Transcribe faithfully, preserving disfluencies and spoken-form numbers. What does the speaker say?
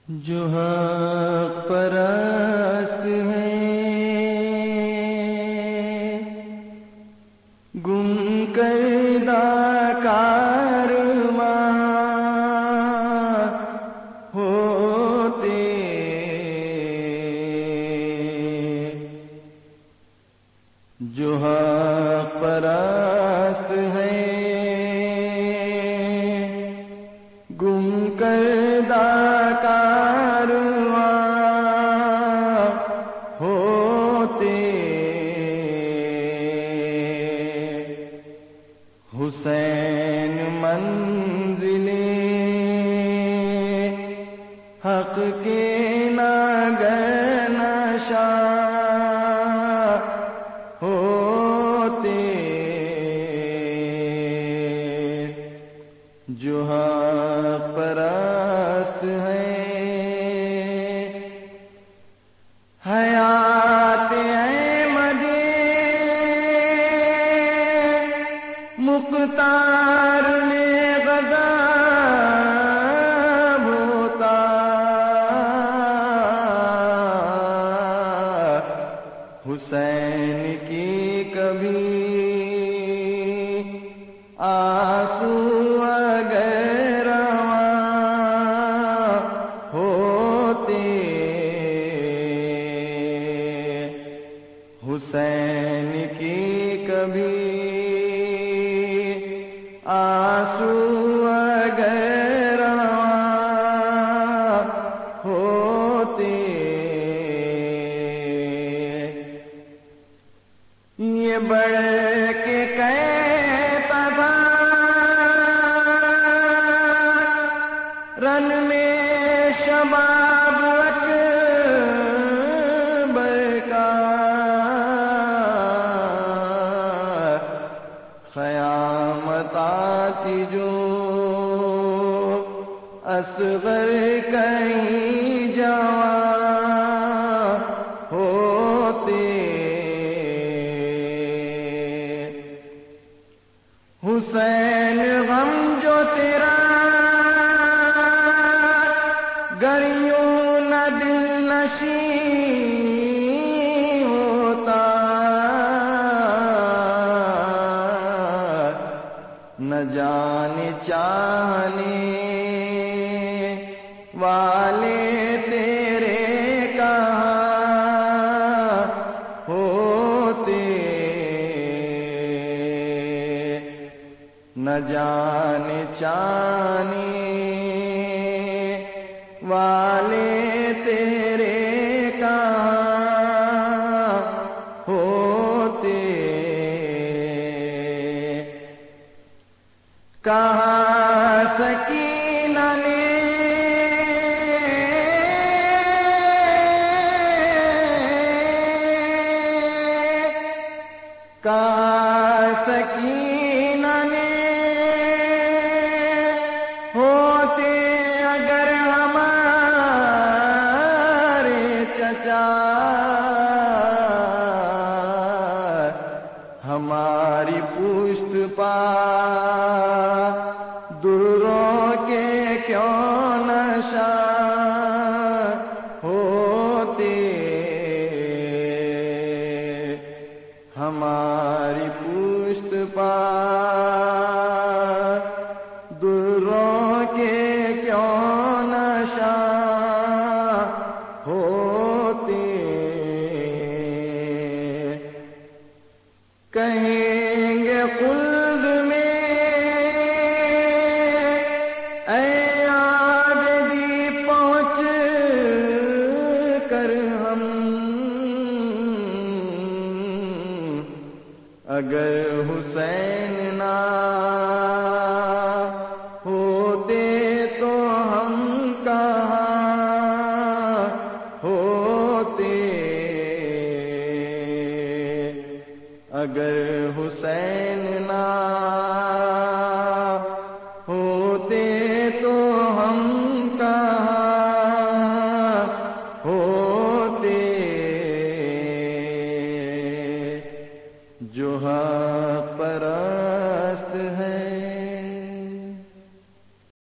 جو حق پرست ہیں گم کردہ کارواں ہوتے، جو حق پرست ہیں گم کردہ کارواں ہوتے، حسین منزل حق کے ناگر نشاں ہوتے، جو حق پرست ہیں حیات احمدی مختار میں غضب ہوتا، حسین کی کبھی آنسو اگر رواں ہوتے، حسین کی کبھی آنسو اگر رواں ہوتے، یہ بڑھ کے کہتا تھا رن میں شباب اکبر کا، قیامت آتی جو اصغر کہیں جوان ہوتے، حسین غم جو تیرا گر یوں نہ دل نشیں ہوتا، نہ جانے چاہنے والے تیرے کہاں ہوتے، نہ جانے چاہنے والے